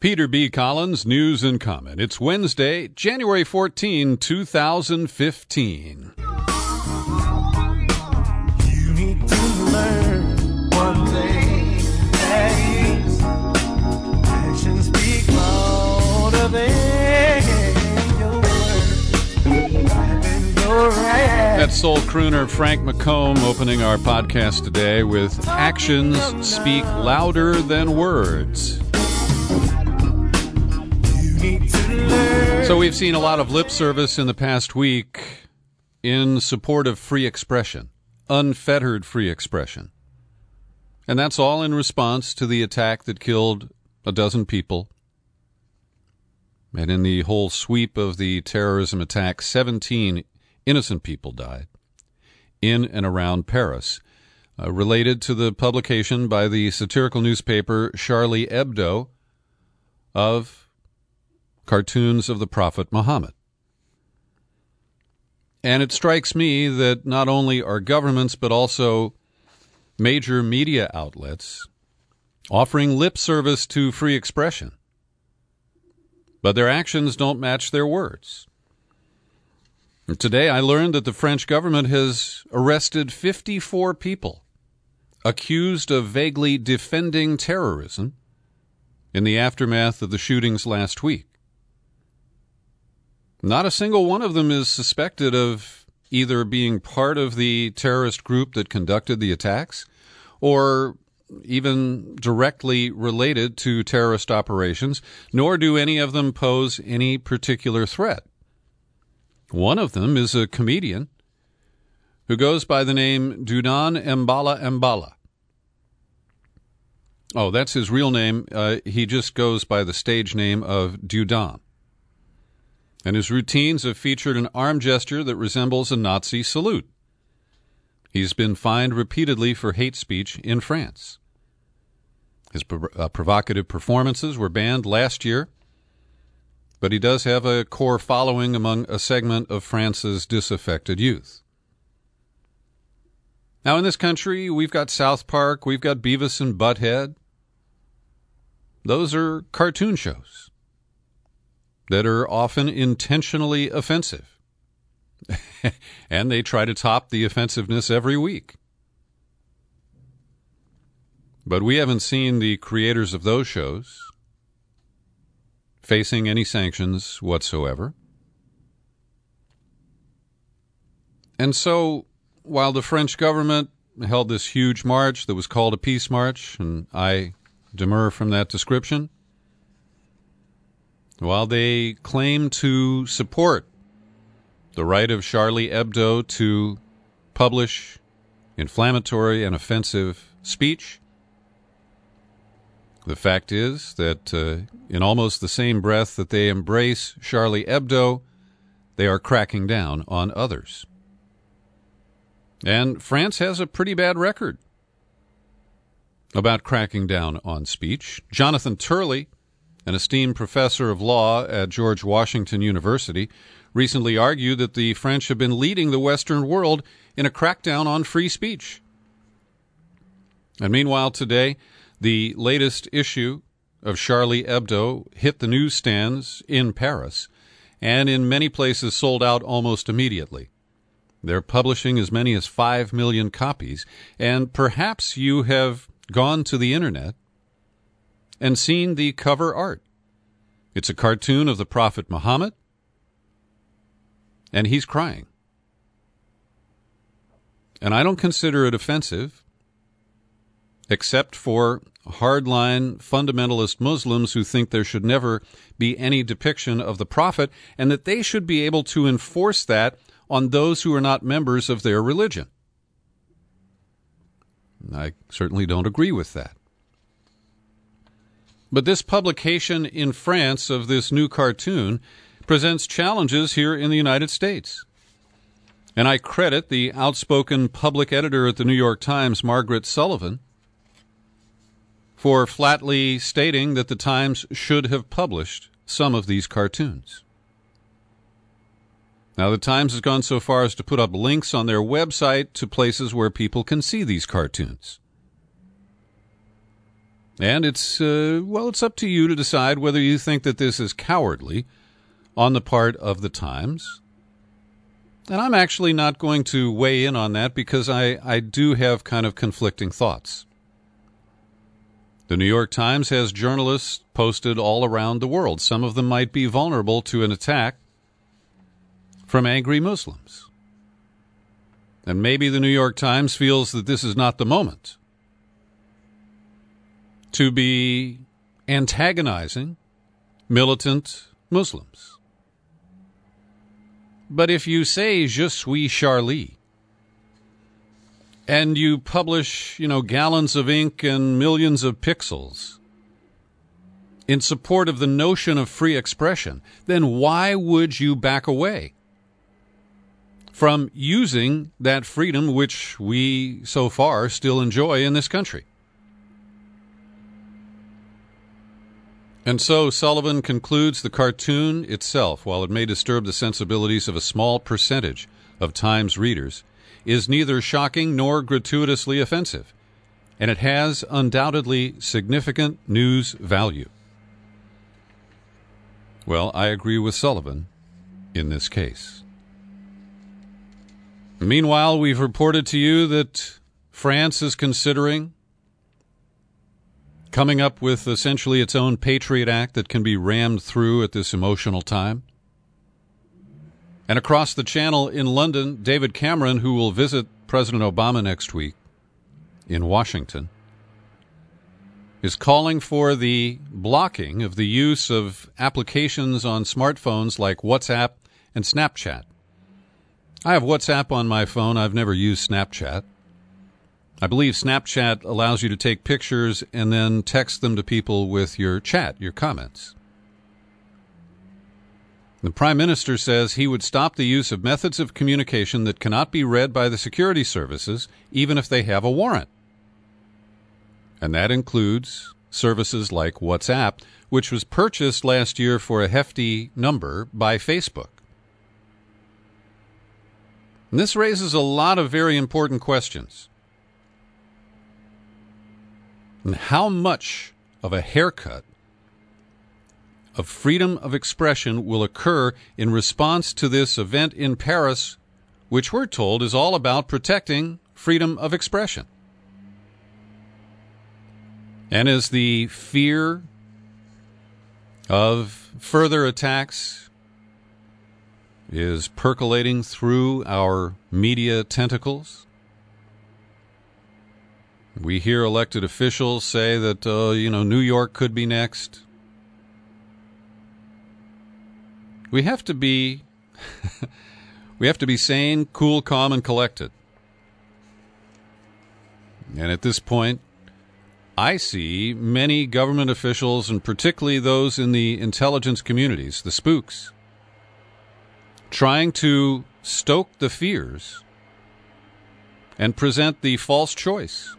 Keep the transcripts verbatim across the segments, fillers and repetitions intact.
Peter B. Collins, News and Comment. It's Wednesday, January fourteenth, two thousand fifteen. You need to learn one thing, that is, actions speak louder than your words. That's soul crooner Frank McComb opening our podcast today with Actions Speak Louder Than Words. So we've seen a lot of lip service in the past week in support of free expression, unfettered free expression. And that's all in response to the attack that killed a dozen people. And in the whole sweep of the terrorism attack, seventeen innocent people died in and around Paris, uh, related to the publication by the satirical newspaper Charlie Hebdo of cartoons of the Prophet Muhammad. And it strikes me that not only are governments, but also major media outlets offering lip service to free expression, but their actions don't match their words. And today I learned that the French government has arrested fifty-four people accused of vaguely defending terrorism in the aftermath of the shootings last week. Not a single one of them is suspected of either being part of the terrorist group that conducted the attacks or even directly related to terrorist operations, nor do any of them pose any particular threat. One of them is a comedian who goes by the name Doudan Mbala Mbala. Oh, that's his real name. Uh, he just goes by the stage name of Doudan. And his routines have featured an arm gesture that resembles a Nazi salute. He's been fined repeatedly for hate speech in France. His prov- uh, provocative performances were banned last year, but he does have a core following among a segment of France's disaffected youth. Now, in this country, we've got South Park, we've got Beavis and Butthead. Those are cartoon shows that are often intentionally offensive. And they try to top the offensiveness every week. But we haven't seen the creators of those shows facing any sanctions whatsoever. And so, while the French government held this huge march that was called a peace march, and I demur from that description, while they claim to support the right of Charlie Hebdo to publish inflammatory and offensive speech, the fact is that uh, in almost the same breath that they embrace Charlie Hebdo, they are cracking down on others. And France has a pretty bad record about cracking down on speech. Jonathan Turley, an esteemed professor of law at George Washington University, recently argued that the French have been leading the Western world in a crackdown on free speech. And meanwhile, today, the latest issue of Charlie Hebdo hit the newsstands in Paris and in many places sold out almost immediately. They're publishing as many as five million copies, and perhaps you have gone to the internet and seen the cover art. It's a cartoon of the Prophet Muhammad, and he's crying. And I don't consider it offensive, except for hardline fundamentalist Muslims who think there should never be any depiction of the Prophet, and that they should be able to enforce that on those who are not members of their religion. I certainly don't agree with that. But this publication in France of this new cartoon presents challenges here in the United States. And I credit the outspoken public editor at the New York Times, Margaret Sullivan, for flatly stating that the Times should have published some of these cartoons. Now, the Times has gone so far as to put up links on their website to places where people can see these cartoons. And it's, uh, well, it's up to you to decide whether you think that this is cowardly on the part of the Times. And I'm actually not going to weigh in on that because I, I do have kind of conflicting thoughts. The New York Times has journalists posted all around the world. Some of them might be vulnerable to an attack from angry Muslims. And maybe the New York Times feels that this is not the moment to be antagonizing militant Muslims. But if you say, je suis Charlie, and you publish, you know, gallons of ink and millions of pixels in support of the notion of free expression, then why would you back away from using that freedom which we so far still enjoy in this country? And so Sullivan concludes the cartoon itself, while it may disturb the sensibilities of a small percentage of Times readers, is neither shocking nor gratuitously offensive, and it has undoubtedly significant news value. Well, I agree with Sullivan in this case. Meanwhile, we've reported to you that France is considering coming up with essentially its own Patriot Act that can be rammed through at this emotional time. And across the channel in London, David Cameron, who will visit President Obama next week in Washington, is calling for the blocking of the use of applications on smartphones like WhatsApp and Snapchat. I have WhatsApp on my phone. I've never used Snapchat. I believe Snapchat allows you to take pictures and then text them to people with your chat, your comments. The Prime Minister says he would stop the use of methods of communication that cannot be read by the security services, even if they have a warrant. And that includes services like WhatsApp, which was purchased last year for a hefty number by Facebook. And this raises a lot of very important questions. And how much of a haircut of freedom of expression will occur in response to this event in Paris, which we're told is all about protecting freedom of expression? And as the fear of further attacks is percolating through our media tentacles, we hear elected officials say that, uh, you know, New York could be next. We have to be, we have to be sane, cool, calm, and collected. And at this point, I see many government officials, and particularly those in the intelligence communities, the spooks, trying to stoke the fears and present the false choice.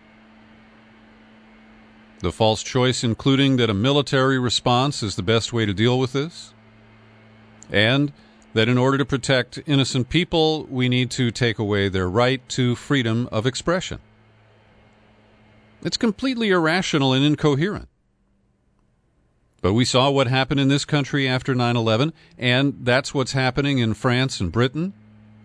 The false choice including that a military response is the best way to deal with this, and that in order to protect innocent people, we need to take away their right to freedom of expression. It's completely irrational and incoherent. But we saw what happened in this country after nine eleven, and that's what's happening in France and Britain.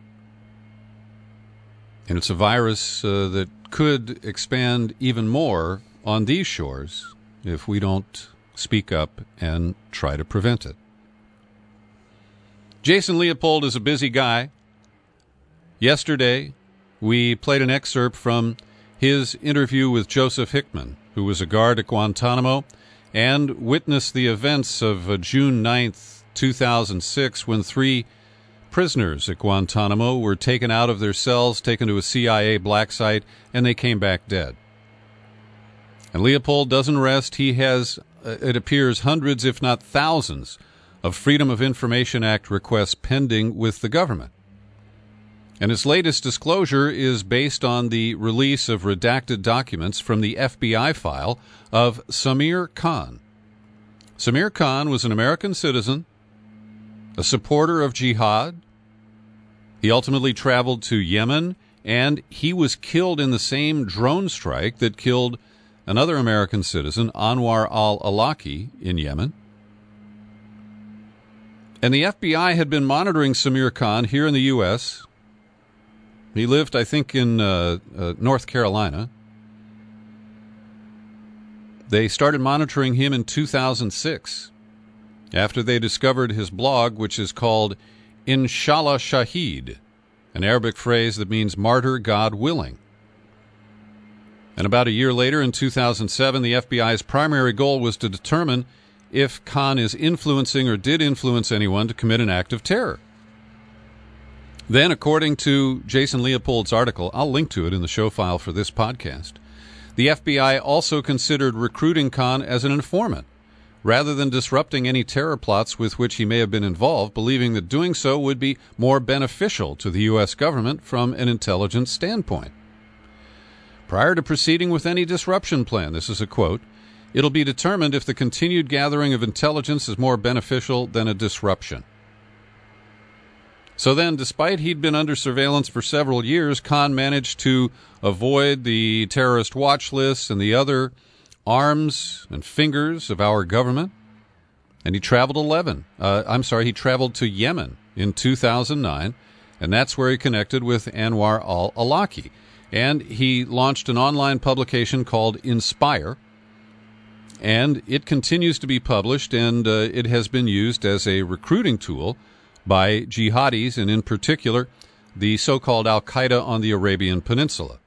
And it's a virus uh, that could expand even more on these shores if we don't speak up and try to prevent it. Jason Leopold is a busy guy. Yesterday, we played an excerpt from his interview with Joseph Hickman, who was a guard at Guantanamo and witnessed the events of uh, June ninth, two thousand six, when three prisoners at Guantanamo were taken out of their cells, taken to a C I A black site, and they came back dead. And Leopold doesn't rest. He has, uh, it appears, hundreds, if not thousands, of Freedom of Information Act requests pending with the government. And his latest disclosure is based on the release of redacted documents from the F B I file of Samir Khan. Samir Khan was an American citizen, a supporter of jihad. He ultimately traveled to Yemen, and he was killed in the same drone strike that killed another American citizen, Anwar al-Awlaki, in Yemen. And the F B I had been monitoring Samir Khan here in the U S. He lived, I think, in uh, uh, North Carolina. They started monitoring him in two thousand six after they discovered his blog, which is called Inshallah Shaheed, an Arabic phrase that means martyr, God willing. And about a year later, in two thousand seven, the F B I's primary goal was to determine if Khan is influencing or did influence anyone to commit an act of terror. Then, according to Jason Leopold's article, I'll link to it in the show file for this podcast, the F B I also considered recruiting Khan as an informant, rather than disrupting any terror plots with which he may have been involved, believing that doing so would be more beneficial to the U S government from an intelligence standpoint. Prior to proceeding with any disruption plan, this is a quote, "It'll be determined if the continued gathering of intelligence is more beneficial than a disruption." So then, despite he'd been under surveillance for several years, Khan managed to avoid the terrorist watch lists and the other arms and fingers of our government. And he traveled eleven. Uh, I'm sorry, he traveled to Yemen in two thousand nine, and that's where he connected with Anwar al-Awlaki. And he launched an online publication called Inspire, and it continues to be published, and uh, it has been used as a recruiting tool by jihadis, and in particular, the so-called Al-Qaeda on the Arabian Peninsula.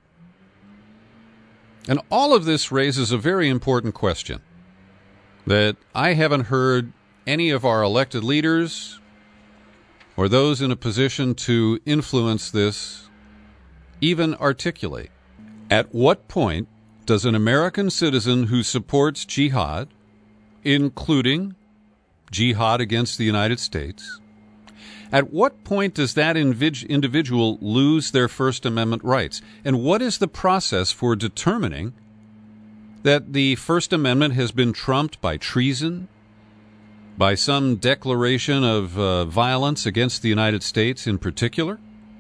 And all of this raises a very important question that I haven't heard any of our elected leaders or those in a position to influence this even articulate. At what point does an American citizen who supports jihad, including jihad against the United States, at what point does that individual lose their First Amendment rights? And what is the process for determining that the First Amendment has been trumped by treason, by some declaration of uh, violence against the United States in particular?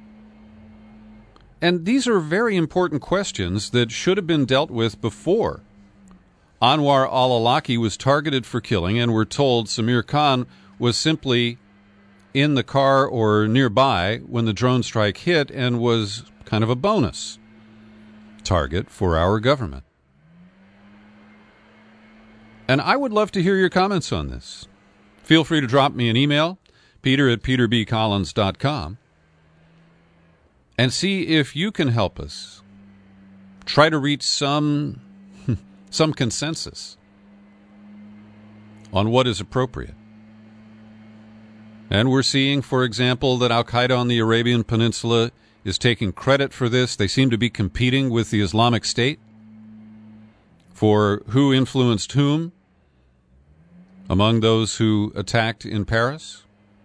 And these are very important questions that should have been dealt with before Anwar al-Awlaki was targeted for killing, and we're told Samir Khan was simply in the car or nearby when the drone strike hit and was kind of a bonus target for our government. And I would love to hear your comments on this. Feel free to drop me an email, peter at peter b collins dot com, and see if you can help us try to reach some some consensus on what is appropriate. And we're seeing, for example, that Al-Qaeda on the Arabian Peninsula is taking credit for this. They seem to be competing with the Islamic State for who influenced whom among those who attacked in Paris.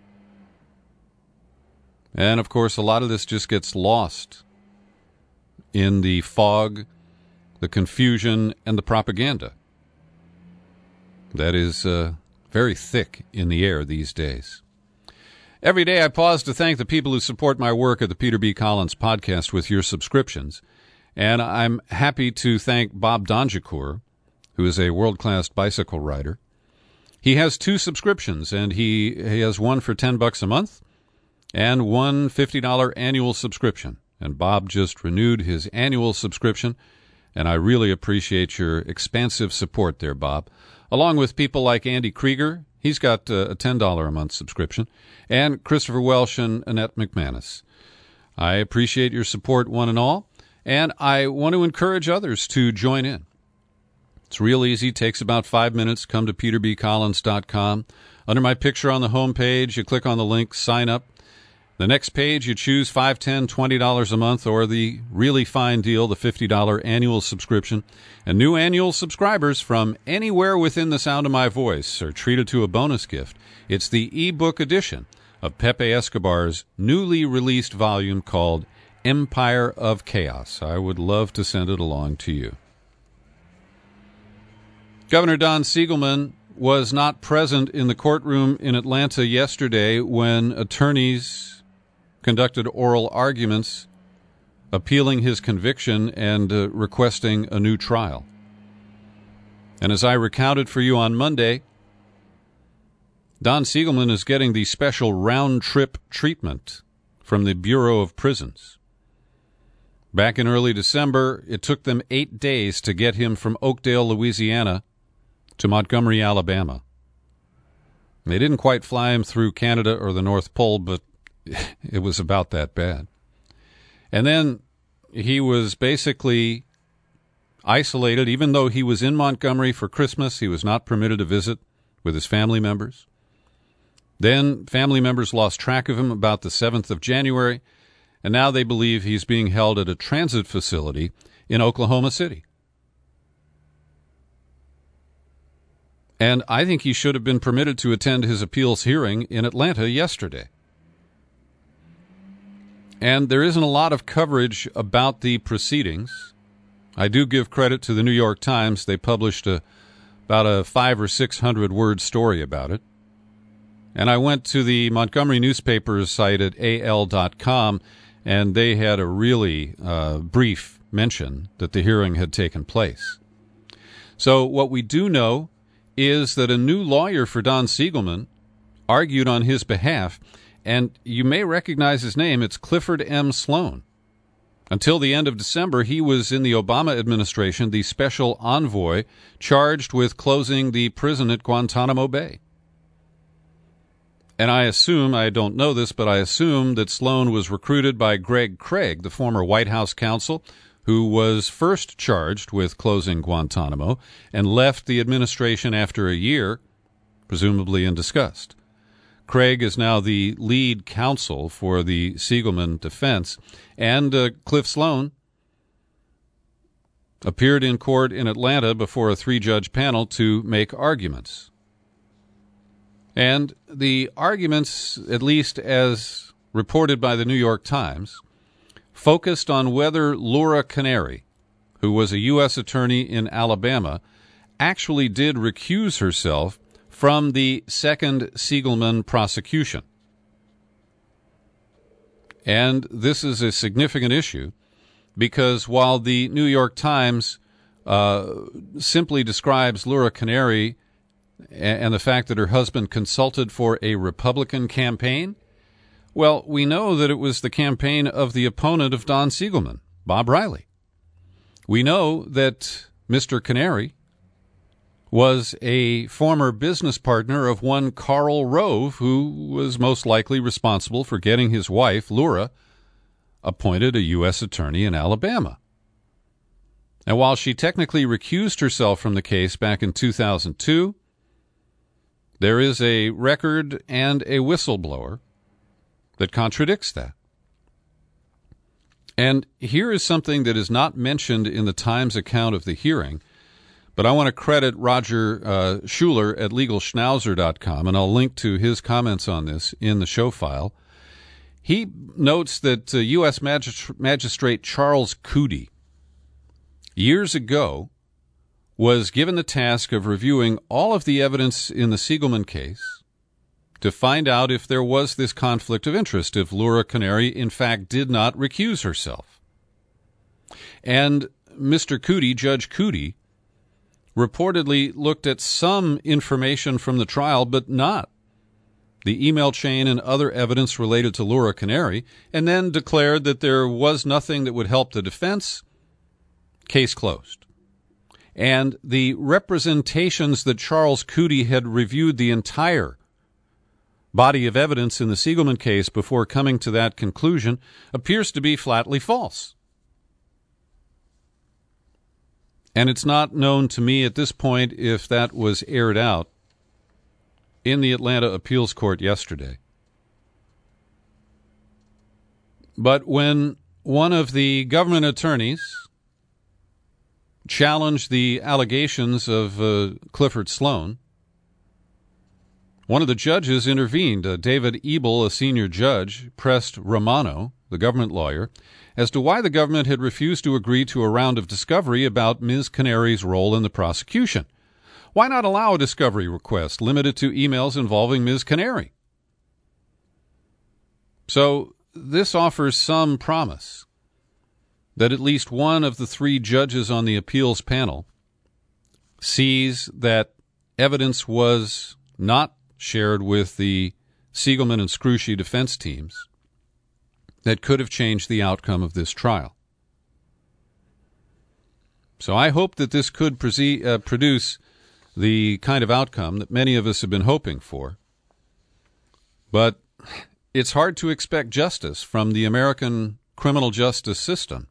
And, of course, a lot of this just gets lost in the fog, the confusion, and the propaganda that is uh, very thick in the air these days. Every day I pause to thank the people who support my work at the Peter B. Collins Podcast with your subscriptions. And I'm happy to thank Bob Donjicour, who is a world-class bicycle rider. He has two subscriptions, and he, he has one for ten bucks a month and one fifty dollars annual subscription. And Bob just renewed his annual subscription, and I really appreciate your expansive support there, Bob. Along with people like Andy Krieger, he's got uh, a ten dollars a month subscription, and Christopher Welsh and Annette McManus. I appreciate your support, one and all, and I want to encourage others to join in. It's real easy. It takes about five minutes. Come to peter b collins dot com. Under my picture on the home page, you click on the link, sign up. The next page, you choose five dollars, ten dollars, twenty dollars a month, or the really fine deal, the fifty dollars annual subscription. And new annual subscribers from anywhere within the sound of my voice are treated to a bonus gift. It's the ebook edition of Pepe Escobar's newly released volume called Empire of Chaos. I would love to send it along to you. Governor Don Siegelman was not present in the courtroom in Atlanta yesterday when attorneys conducted oral arguments appealing his conviction and uh, requesting a new trial. And as I recounted for you on Monday, Don Siegelman is getting the special round-trip treatment from the Bureau of Prisons. Back in early December, it took them eight days to get him from Oakdale, Louisiana, to Montgomery, Alabama. They didn't quite fly him through Canada or the North Pole, but it was about that bad. And then he was basically isolated. Even though he was in Montgomery for Christmas, he was not permitted to visit with his family members. Then family members lost track of him about the seventh of January, and now they believe he's being held at a transit facility in Oklahoma City. And I think he should have been permitted to attend his appeals hearing in Atlanta yesterday. And there isn't a lot of coverage about the proceedings. I do give credit to the New York Times. They published a, about a five or six hundred word story about it. And I went to the Montgomery newspaper's site at A L dot com, and they had a really uh, brief mention that the hearing had taken place. So what we do know is that a new lawyer for Don Siegelman argued on his behalf, and you may recognize his name. It's Clifford M. Sloan. Until the end of December, he was in the Obama administration, the special envoy charged with closing the prison at Guantanamo Bay. And I assume, I don't know this, but I assume that Sloan was recruited by Greg Craig, the former White House counsel, who was first charged with closing Guantanamo and left the administration after a year, presumably in disgust. Craig is now the lead counsel for the Siegelman defense, and uh, Cliff Sloan appeared in court in Atlanta before a three-judge panel to make arguments. And the arguments, at least as reported by the New York Times, focused on whether Laura Canary, who was a U S attorney in Alabama, actually did recuse herself from the second Siegelman prosecution. And this is a significant issue because while the New York Times uh, simply describes Laura Canary and the fact that her husband consulted for a Republican campaign, well, we know that it was the campaign of the opponent of Don Siegelman, Bob Riley. We know that Mister Canary was a former business partner of one Karl Rove, who was most likely responsible for getting his wife, Laura, appointed a U S attorney in Alabama. And while she technically recused herself from the case back in two thousand two, there is a record and a whistleblower that contradicts that. And here is something that is not mentioned in the Times account of the hearing, but I want to credit Roger uh, Schuler at legal schnauzer dot com, and I'll link to his comments on this in the show file. He notes that uh, U S Magist- Magistrate Charles Coody, years ago, was given the task of reviewing all of the evidence in the Siegelman case to find out if there was this conflict of interest, if Laura Canary, in fact, did not recuse herself. And Mister Coody, Judge Coody, reportedly looked at some information from the trial, but not the email chain and other evidence related to Laura Canary, and then declared that there was nothing that would help the defense. Case closed. And the representations that Charles Coody had reviewed the entire body of evidence in the Siegelman case before coming to that conclusion appears to be flatly false. And it's not known to me at this point if that was aired out in the Atlanta appeals court yesterday. But when one of the government attorneys challenged the allegations of uh, Clifford Sloan, one of the judges intervened. Uh, David Ebel, a senior judge, pressed Romano, the government lawyer, as to why the government had refused to agree to a round of discovery about Miz Canary's role in the prosecution. Why not allow a discovery request limited to emails involving Miz Canary? So this offers some promise that at least one of the three judges on the appeals panel sees that evidence was not shared with the Siegelman and Scrushy defense teams that could have changed the outcome of this trial. So I hope that this could pre- uh, produce the kind of outcome that many of us have been hoping for. But it's hard to expect justice from the American criminal justice system,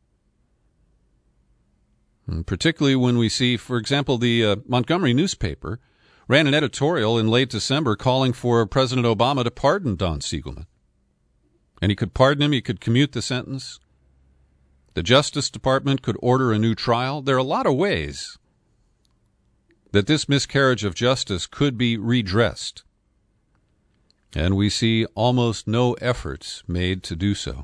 and particularly when we see, for example, the uh, Montgomery newspaper ran an editorial in late December calling for President Obama to pardon Don Siegelman. And he could pardon him, he could commute the sentence. The Justice Department could order a new trial. There are a lot of ways that this miscarriage of justice could be redressed. And we see almost no efforts made to do so.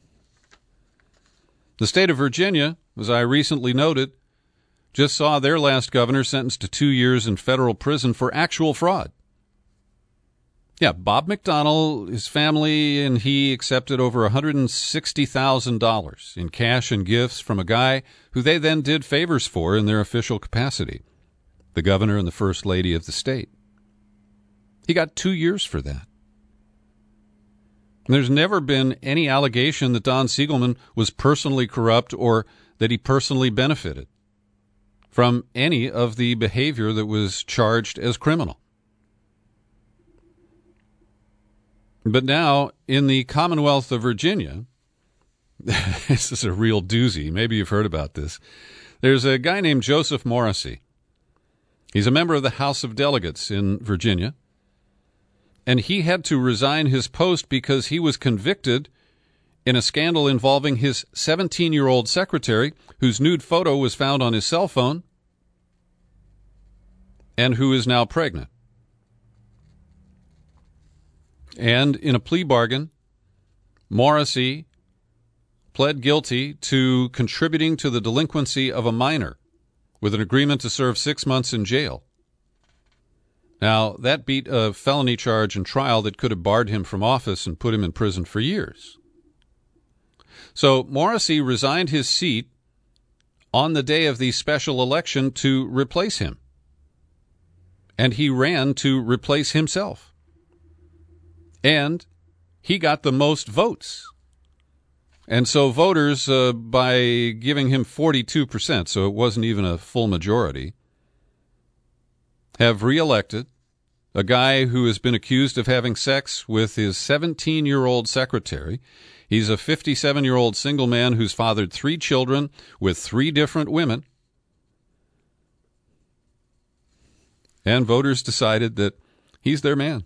The state of Virginia, as I recently noted, just saw their last governor sentenced to two years in federal prison for actual fraud. Yeah, Bob McDonnell, his family, and he accepted over one hundred sixty thousand dollars in cash and gifts from a guy who they then did favors for in their official capacity, the governor and the first lady of the state. He got two years for that. And there's never been any allegation that Don Siegelman was personally corrupt or that he personally benefited from any of the behavior that was charged as criminal. But now, in the Commonwealth of Virginia, this is a real doozy. Maybe you've heard about this. There's a guy named Joseph Morrissey. He's a member of the House of Delegates in Virginia, and he had to resign his post because he was convicted in a scandal involving his seventeen-year-old secretary, whose nude photo was found on his cell phone, and who is now pregnant. And in a plea bargain, Morrissey pled guilty to contributing to the delinquency of a minor with an agreement to serve six months in jail. Now, that beat a felony charge and trial that could have barred him from office and put him in prison for years. So Morrissey resigned his seat on the day of the special election to replace him. And he ran to replace himself. And he got the most votes. And so voters, uh, by giving him forty-two percent, so it wasn't even a full majority, have reelected a guy who has been accused of having sex with his seventeen-year-old secretary. He's a fifty-seven-year-old single man who's fathered three children with three different women. And voters decided that he's their man.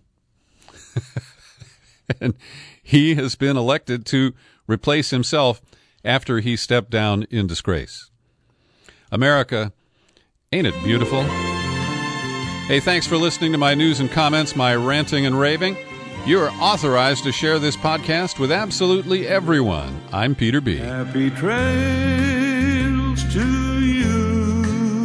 And he has been elected to replace himself after he stepped down in disgrace. America, ain't it beautiful? Hey, thanks for listening to my news and comments, my ranting and raving. You are authorized to share this podcast with absolutely everyone. I'm Peter B. Happy trails to you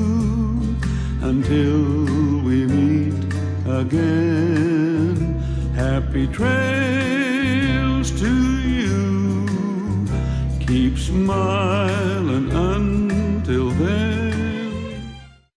until we meet again. Happy trails to you. Keep smiling.